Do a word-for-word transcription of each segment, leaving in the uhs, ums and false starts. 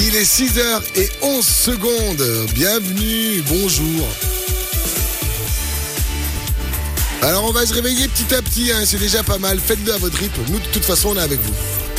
Il est six heures onze secondes. Bienvenue, bonjour. Alors on va se réveiller petit à petit, hein, c'est déjà pas mal. Faites-le à votre rythme. Nous de toute façon on est avec vous.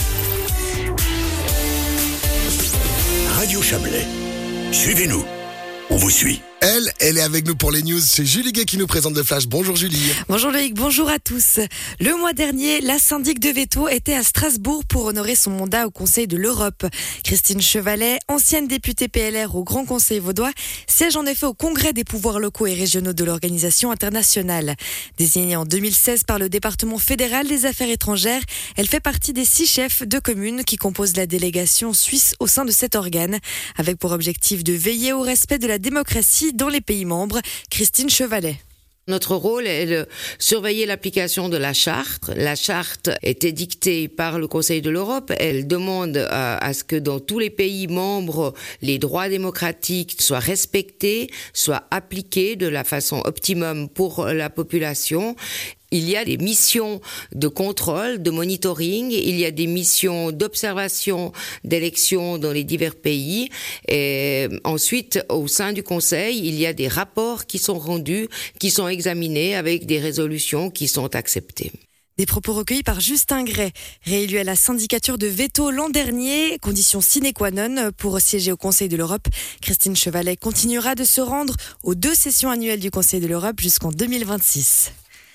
Radio Chablais. Suivez-nous. On vous suit. Elle, elle est avec nous pour les news. C'est Julie Gay qui nous présente le Flash. Bonjour Julie. Bonjour Loïc, bonjour à tous. Le mois dernier, la syndic de Veto était à Strasbourg pour honorer son mandat au Conseil de l'Europe. Christine Chevalet, ancienne députée P L R au Grand Conseil vaudois, siège en effet au Congrès des pouvoirs locaux et régionaux de l'Organisation internationale. Désignée en deux mille seize par le département fédéral des affaires étrangères, elle fait partie des six chefs de communes qui composent la délégation suisse au sein de cet organe, avec pour objectif de veiller au respect de la démocratie dans les pays membres. Christine Chevalet. Notre rôle est de surveiller l'application de la charte. La charte est édictée par le Conseil de l'Europe. Elle demande à, à ce que dans tous les pays membres, les droits démocratiques soient respectés, soient appliqués de la façon optimum pour la population. Il y a des missions de contrôle, de monitoring, il y a des missions d'observation d'élections dans les divers pays. Et ensuite, au sein du Conseil, il y a des rapports qui sont rendus, qui sont examinés avec des résolutions qui sont acceptées. Des propos recueillis par Justin Gray, réélu à la syndicature de Veto l'an dernier, condition sine qua non pour siéger au Conseil de l'Europe. Christine Chevalet continuera de se rendre aux deux sessions annuelles du Conseil de l'Europe jusqu'en deux mille vingt-six.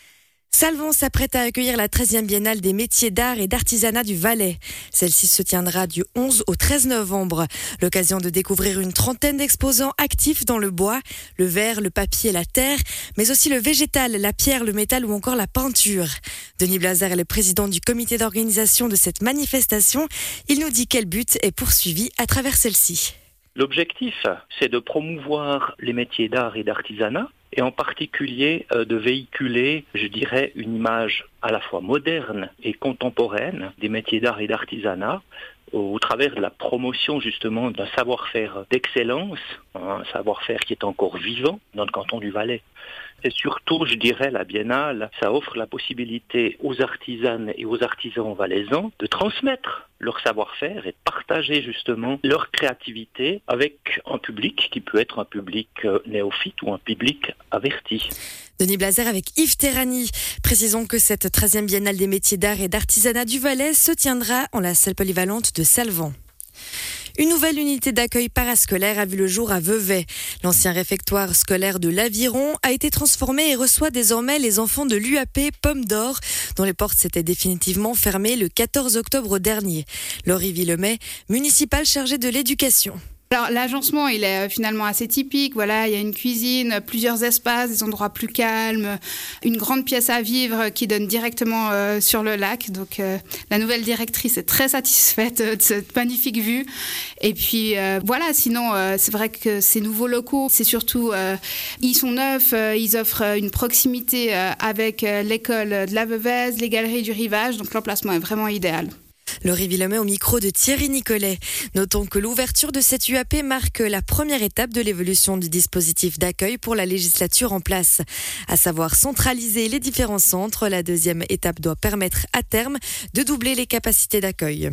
Salvan s'apprête à accueillir la treizième biennale des métiers d'art et d'artisanat du Valais. Celle-ci se tiendra du onze au treize novembre. L'occasion de découvrir une trentaine d'exposants actifs dans le bois, le verre, le papier, la terre, mais aussi le végétal, la pierre, le métal ou encore la peinture. Denis Blazer est le président du comité d'organisation de cette manifestation. Il nous dit quel but est poursuivi à travers celle-ci. L'objectif, c'est de promouvoir les métiers d'art et d'artisanat, et en particulier euh, de véhiculer, je dirais, une image à la fois moderne et contemporaine des métiers d'art et d'artisanat au, au travers de la promotion justement d'un savoir-faire d'excellence, un savoir-faire qui est encore vivant dans le canton du Valais. Et surtout, je dirais, la biennale, ça offre la possibilité aux artisanes et aux artisans valaisans de transmettre leur savoir-faire et de partager justement leur créativité avec un public qui peut être un public néophyte ou un public averti. Denis Blazer avec Yves Terrani. Précisons que cette treizième biennale des métiers d'art et d'artisanat du Valais se tiendra en la salle polyvalente de Salvan. Une nouvelle unité d'accueil parascolaire a vu le jour à Vevey. L'ancien réfectoire scolaire de l'Aviron a été transformé et reçoit désormais les enfants de l'U A P Pomme d'Or, dont les portes s'étaient définitivement fermées le quatorze octobre dernier. Laurie Villemet, municipale chargée de l'éducation. Alors l'agencement il est finalement assez typique, voilà, il y a une cuisine, plusieurs espaces, des endroits plus calmes, une grande pièce à vivre qui donne directement euh, sur le lac. Donc euh, la nouvelle directrice est très satisfaite de cette magnifique vue. Et puis euh, voilà, sinon euh, c'est vrai que ces nouveaux locaux, c'est surtout euh, ils sont neufs, euh, ils offrent une proximité euh, avec euh, l'école de la Veuvez, les galeries du Rivage, donc l'emplacement est vraiment idéal. Laurie Villemet au micro de Thierry Nicolet. Notons que l'ouverture de cette U A P marque la première étape de l'évolution du dispositif d'accueil pour la législature en place. À savoir centraliser les différents centres, la deuxième étape doit permettre à terme de doubler les capacités d'accueil.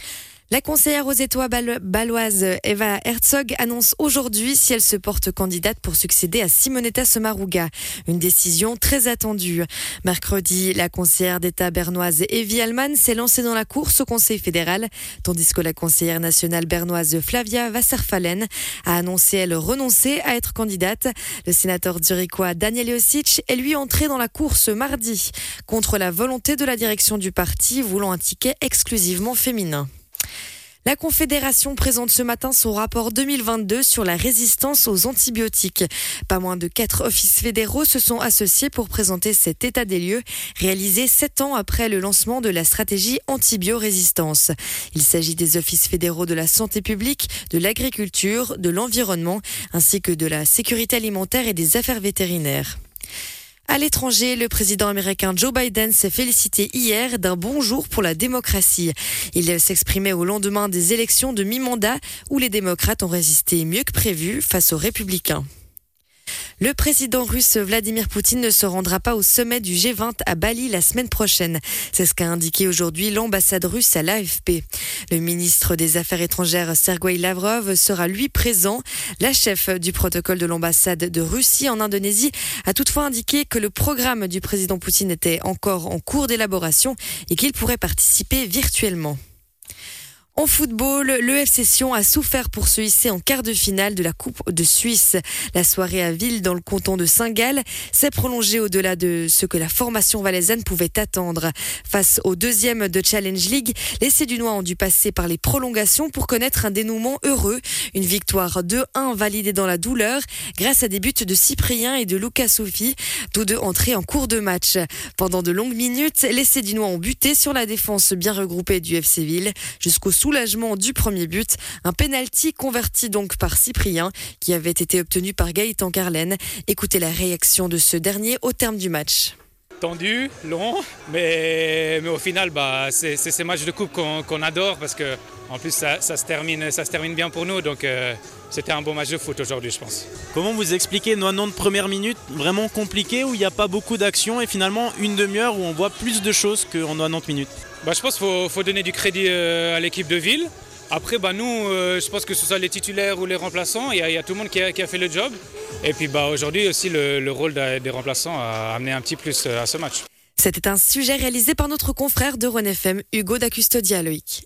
La conseillère aux étoiles baloise Eva Herzog annonce aujourd'hui si elle se porte candidate pour succéder à Simonetta Sommaruga. Une décision très attendue. Mercredi, la conseillère d'État bernoise Evie Allman s'est lancée dans la course au Conseil fédéral, tandis que la conseillère nationale bernoise Flavia Wasserfallen a annoncé elle renoncer à être candidate. Le sénateur zurichois Daniel Josic est lui entré dans la course mardi, contre la volonté de la direction du parti voulant un ticket exclusivement féminin. La Confédération présente ce matin son rapport deux mille vingt-deux sur la résistance aux antibiotiques. Pas moins de quatre offices fédéraux se sont associés pour présenter cet état des lieux, réalisé sept ans après le lancement de la stratégie antibiorésistance. Il s'agit des offices fédéraux de la santé publique, de l'agriculture, de l'environnement, ainsi que de la sécurité alimentaire et des affaires vétérinaires. À l'étranger, le président américain Joe Biden s'est félicité hier d'un bon jour pour la démocratie. Il s'exprimait au lendemain des élections de mi-mandat où les démocrates ont résisté mieux que prévu face aux républicains. Le président russe Vladimir Poutine ne se rendra pas au sommet du G vingt à Bali la semaine prochaine. C'est ce qu'a indiqué aujourd'hui l'ambassade russe à l'A F P. Le ministre des Affaires étrangères Sergueï Lavrov sera lui présent. La chef du protocole de l'ambassade de Russie en Indonésie a toutefois indiqué que le programme du président Poutine était encore en cours d'élaboration et qu'il pourrait participer virtuellement. En football, le F C Sion a souffert pour se hisser en quart de finale de la Coupe de Suisse. La soirée à Ville, dans le canton de Saint-Gall, s'est prolongée au-delà de ce que la formation valaisanne pouvait attendre. Face au deuxième de Challenge League, les Sédunois ont dû passer par les prolongations pour connaître un dénouement heureux. Une victoire deux un validée dans la douleur grâce à des buts de Cyprien et de Lucas Sophie, tous deux entrés en cours de match. Pendant de longues minutes, les Sédunois ont buté sur la défense bien regroupée du F C Ville jusqu'au soulagement du premier but, un penalty converti donc par Cyprien qui avait été obtenu par Gaëtan Carlen. Écoutez la réaction de ce dernier au terme du match. Tendu, long, mais, mais au final, bah, c'est, c'est ces matchs de coupe qu'on, qu'on adore parce que en plus ça, ça, se termine, ça se termine bien pour nous, donc euh, c'était un bon match de foot aujourd'hui, je pense. Comment vous expliquez quatre-vingt-dix premières minutes vraiment compliquées où il n'y a pas beaucoup d'action et finalement une demi-heure où on voit plus de choses qu'en quatre-vingt-dix minutes? Bah, je pense qu'il faut, faut donner du crédit euh, à l'équipe de Ville. Après, bah, nous, euh, je pense que ce soit les titulaires ou les remplaçants, il y, y a tout le monde qui a, qui a fait le job. Et puis bah, aujourd'hui aussi, le, le rôle des remplaçants a amené un petit plus à ce match. C'était un sujet réalisé par notre confrère de Rhône F M, Hugo da Custodia, Loïc.